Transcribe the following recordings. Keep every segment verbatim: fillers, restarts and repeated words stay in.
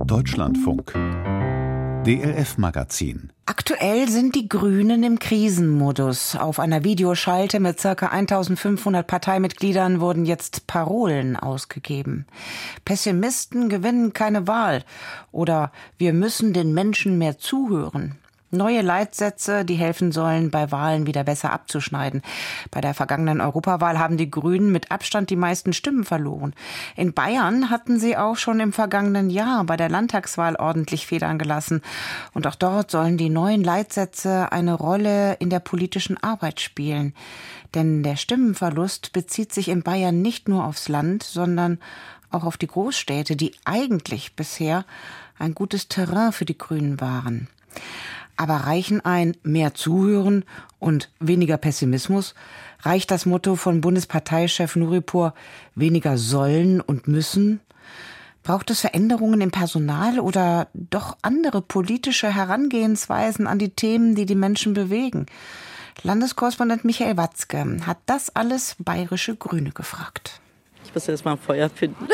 Deutschlandfunk. D L F-Magazin. Aktuell sind die Grünen im Krisenmodus. Auf einer Videoschalte mit ca. eintausendfünfhundert Parteimitgliedern wurden jetzt Parolen ausgegeben. Pessimisten gewinnen keine Wahl oder wir müssen den Menschen mehr zuhören. Neue Leitsätze, die helfen sollen, bei Wahlen wieder besser abzuschneiden. Bei der vergangenen Europawahl haben die Grünen mit Abstand die meisten Stimmen verloren. In Bayern hatten sie auch schon im vergangenen Jahr bei der Landtagswahl ordentlich Federn gelassen. Und auch dort sollen die neuen Leitsätze eine Rolle in der politischen Arbeit spielen. Denn der Stimmenverlust bezieht sich in Bayern nicht nur aufs Land, sondern auch auf die Großstädte, die eigentlich bisher ein gutes Terrain für die Grünen waren. Aber reichen ein mehr Zuhören und weniger Pessimismus? Reicht das Motto von Bundesparteichef Nuripur weniger sollen und müssen? Braucht es Veränderungen im Personal oder doch andere politische Herangehensweisen an die Themen, die die Menschen bewegen? Landeskorrespondent Michael Watzke hat das alles bayerische Grüne gefragt. Ich muss jetzt mal ein Feuer finden.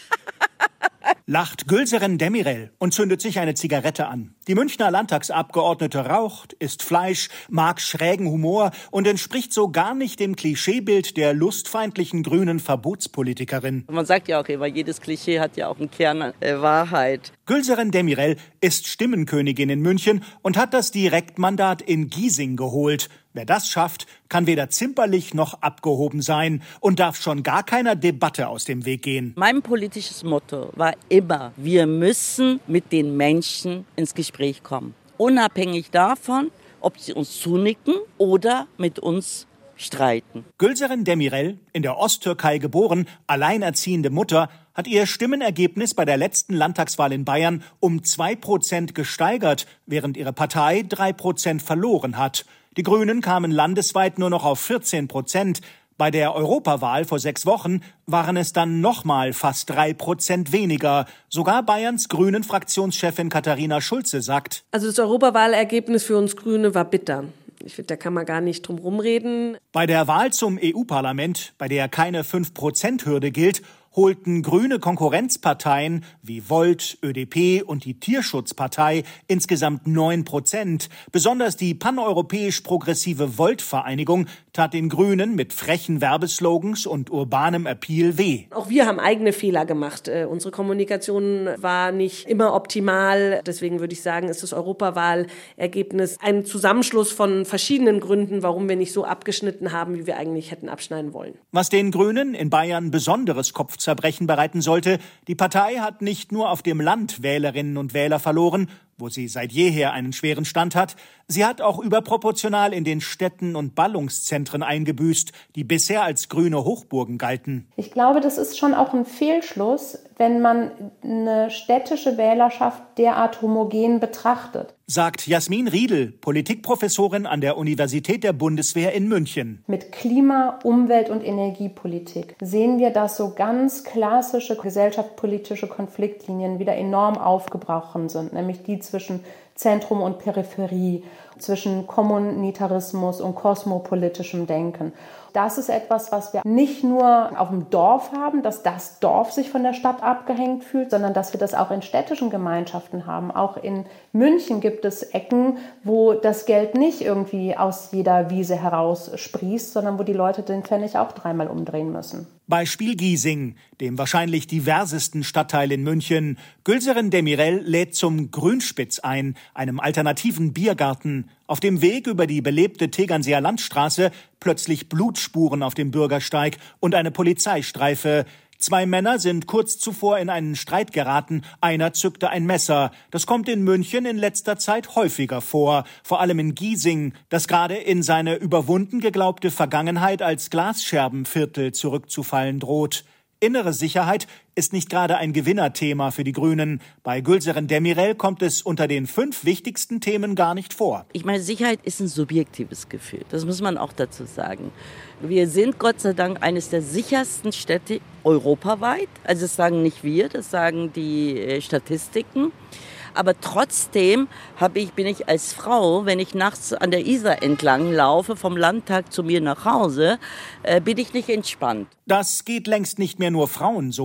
Lacht Gülseren Demirel und zündet sich eine Zigarette an. Die Münchner Landtagsabgeordnete raucht, isst Fleisch, mag schrägen Humor und entspricht so gar nicht dem Klischeebild der lustfeindlichen grünen Verbotspolitikerin. Man sagt ja auch immer, jedes Klischee hat ja auch einen Kern äh, Wahrheit. Gülseren Demirel ist Stimmenkönigin in München und hat das Direktmandat in Giesing geholt. Wer das schafft, kann weder zimperlich noch abgehoben sein und darf schon gar keiner Debatte aus dem Weg gehen. Mein politisches Motto war immer, wir müssen mit den Menschen ins Gespräch kommen. Unabhängig davon, ob sie uns zunicken oder mit uns streiten. Gülseren Demirel, in der Osttürkei geboren, alleinerziehende Mutter, hat ihr Stimmenergebnis bei der letzten Landtagswahl in Bayern um zwei Prozent gesteigert, während ihre Partei drei Prozent verloren hat. Die Grünen kamen landesweit nur noch auf vierzehn Prozent. Bei der Europawahl vor sechs Wochen waren es dann nochmal fast drei Prozent weniger. Sogar Bayerns Grünen-Fraktionschefin Katharina Schulze sagt: Also das Europawahlergebnis für uns Grüne war bitter. Ich finde, da kann man gar nicht drum rumreden. Bei der Wahl zum E U-Parlament, bei der keine fünf Prozent Hürde gilt, holten grüne Konkurrenzparteien wie Volt, Ö D P und die Tierschutzpartei insgesamt neun Prozent. Besonders die paneuropäisch progressive Volt-Vereinigung tat den Grünen mit frechen Werbeslogans und urbanem Appeal weh. Auch wir haben eigene Fehler gemacht. Äh, unsere Kommunikation war nicht immer optimal. Deswegen würde ich sagen, ist das Europawahlergebnis ein Zusammenschluss von verschiedenen Gründen, warum wir nicht so abgeschnitten haben, wie wir eigentlich hätten abschneiden wollen. Was den Grünen in Bayern besonderes Kopfzerbrechen bereiten sollte, die Partei hat nicht nur auf dem Land Wählerinnen und Wähler verloren, wo sie seit jeher einen schweren Stand hat, sie hat auch überproportional in den Städten und Ballungszentren eingebüßt, die bisher als grüne Hochburgen galten. Ich glaube, das ist schon auch ein Fehlschluss, wenn man eine städtische Wählerschaft derart homogen betrachtet. Sagt Jasmin Riedel, Politikprofessorin an der Universität der Bundeswehr in München. Mit Klima-, Umwelt- und Energiepolitik sehen wir, dass so ganz klassische gesellschaftspolitische Konfliktlinien wieder enorm aufgebrochen sind, nämlich die zwischen Zentrum und Peripherie, zwischen Kommunitarismus und kosmopolitischem Denken. Das ist etwas, was wir nicht nur auf dem Dorf haben, dass das Dorf sich von der Stadt abgehängt fühlt, sondern dass wir das auch in städtischen Gemeinschaften haben. Auch in München gibt es Ecken, wo das Geld nicht irgendwie aus jeder Wiese heraus sprießt, sondern wo die Leute den Pfennig auch dreimal umdrehen müssen. Beispiel Giesing, dem wahrscheinlich diversesten Stadtteil in München. Gülseren Demirel lädt zum Grünspitz ein, einem alternativen Biergarten. Auf dem Weg über die belebte Tegernseer Landstraße plötzlich Blutspuren auf dem Bürgersteig und eine Polizeistreife. Zwei Männer sind kurz zuvor in einen Streit geraten. Einer zückte ein Messer. Das kommt in München in letzter Zeit häufiger vor. Vor allem in Giesing, das gerade in seine überwunden geglaubte Vergangenheit als Glasscherbenviertel zurückzufallen droht. Innere Sicherheit ist nicht gerade ein Gewinnerthema für die Grünen. Bei Gülseren Demirel kommt es unter den fünf wichtigsten Themen gar nicht vor. Ich meine, Sicherheit ist ein subjektives Gefühl. Das muss man auch dazu sagen. Wir sind Gott sei Dank eines der sichersten Städte europaweit. Also das sagen nicht wir, das sagen die Statistiken. Aber trotzdem habe ich, bin ich als Frau, wenn ich nachts an der Isar entlang laufe, vom Landtag zu mir nach Hause, äh, bin ich nicht entspannt. Das geht längst nicht mehr nur Frauen so.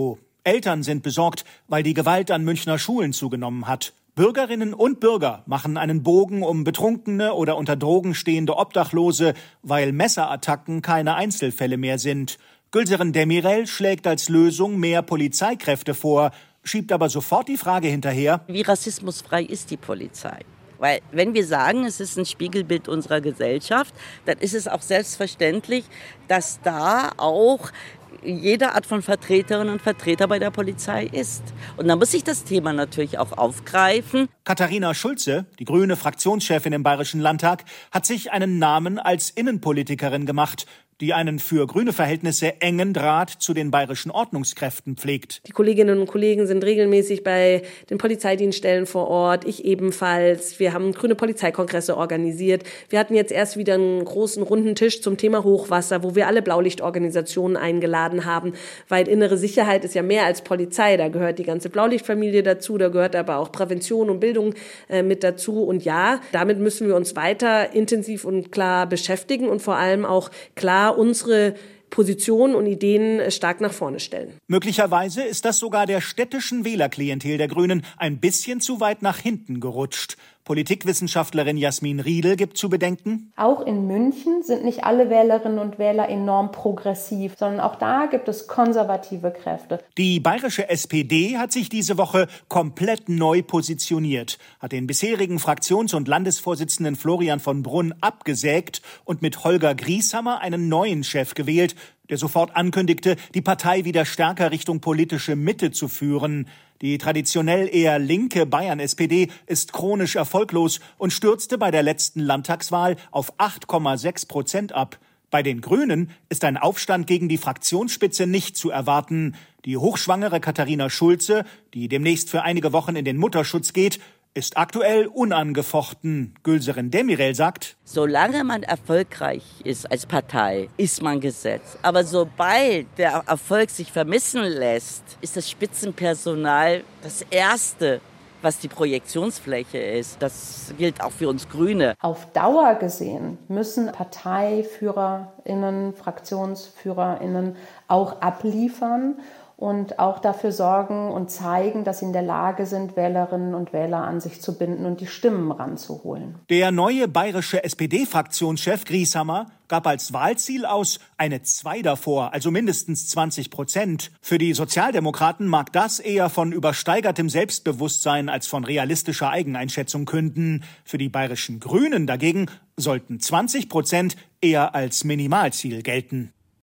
Eltern sind besorgt, weil die Gewalt an Münchner Schulen zugenommen hat. Bürgerinnen und Bürger machen einen Bogen um betrunkene oder unter Drogen stehende Obdachlose, weil Messerattacken keine Einzelfälle mehr sind. Gülseren Demirel schlägt als Lösung mehr Polizeikräfte vor, schiebt aber sofort die Frage hinterher: Wie rassismusfrei ist die Polizei? Weil wenn wir sagen, es ist ein Spiegelbild unserer Gesellschaft, dann ist es auch selbstverständlich, dass da auch jede Art von Vertreterinnen und Vertreter bei der Polizei ist. Und da muss ich das Thema natürlich auch aufgreifen. Katharina Schulze, die grüne Fraktionschefin im Bayerischen Landtag, hat sich einen Namen als Innenpolitikerin gemacht, die einen für grüne Verhältnisse engen Draht zu den bayerischen Ordnungskräften pflegt. Die Kolleginnen und Kollegen sind regelmäßig bei den Polizeidienststellen vor Ort, ich ebenfalls. Wir haben grüne Polizeikongresse organisiert. Wir hatten jetzt erst wieder einen großen runden Tisch zum Thema Hochwasser, wo wir alle Blaulichtorganisationen eingeladen haben, weil innere Sicherheit ist ja mehr als Polizei. Da gehört die ganze Blaulichtfamilie dazu, da gehört aber auch Prävention und Bildung äh, mit dazu. Und ja, damit müssen wir uns weiter intensiv und klar beschäftigen und vor allem auch klar unsere Positionen und Ideen stark nach vorne stellen. Möglicherweise ist das sogar der städtischen Wählerklientel der Grünen ein bisschen zu weit nach hinten gerutscht. Politikwissenschaftlerin Jasmin Riedel gibt zu bedenken: Auch in München sind nicht alle Wählerinnen und Wähler enorm progressiv, sondern auch da gibt es konservative Kräfte. Die bayerische S P D hat sich diese Woche komplett neu positioniert, hat den bisherigen Fraktions- und Landesvorsitzenden Florian von Brunn abgesägt und mit Holger Grieshammer einen neuen Chef gewählt, der sofort ankündigte, die Partei wieder stärker Richtung politische Mitte zu führen. Die traditionell eher linke Bayern-S P D ist chronisch erfolglos und stürzte bei der letzten Landtagswahl auf acht Komma sechs Prozent ab. Bei den Grünen ist ein Aufstand gegen die Fraktionsspitze nicht zu erwarten. Die hochschwangere Katharina Schulze, die demnächst für einige Wochen in den Mutterschutz geht, ist aktuell unangefochten. Gülseren Demirel sagt: Solange man erfolgreich ist als Partei, ist man gesetzt. Aber sobald der Erfolg sich vermissen lässt, ist das Spitzenpersonal das Erste, was die Projektionsfläche ist. Das gilt auch für uns Grüne. Auf Dauer gesehen müssen ParteiführerInnen, FraktionsführerInnen auch abliefern und auch dafür sorgen und zeigen, dass sie in der Lage sind, Wählerinnen und Wähler an sich zu binden und die Stimmen ranzuholen. Der neue bayerische S P D-Fraktionschef Grieshammer gab als Wahlziel aus eine zwei davor, also mindestens zwanzig Prozent. Für die Sozialdemokraten mag das eher von übersteigertem Selbstbewusstsein als von realistischer Eigeneinschätzung künden. Für die bayerischen Grünen dagegen sollten zwanzig Prozent eher als Minimalziel gelten.